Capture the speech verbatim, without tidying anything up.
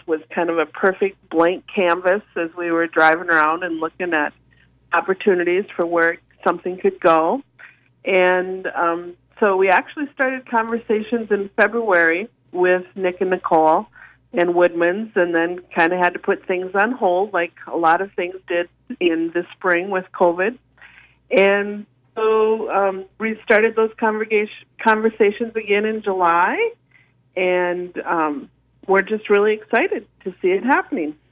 was kind of a perfect blank canvas as we were driving around and looking at opportunities for where something could go. And um, so we actually started conversations in February with Nick and Nicole and Woodman's, and then kind of had to put things on hold, like a lot of things did in the spring with COVID. And so um, we started those conversation, conversations again in July, and um, we're just really excited to see it happening.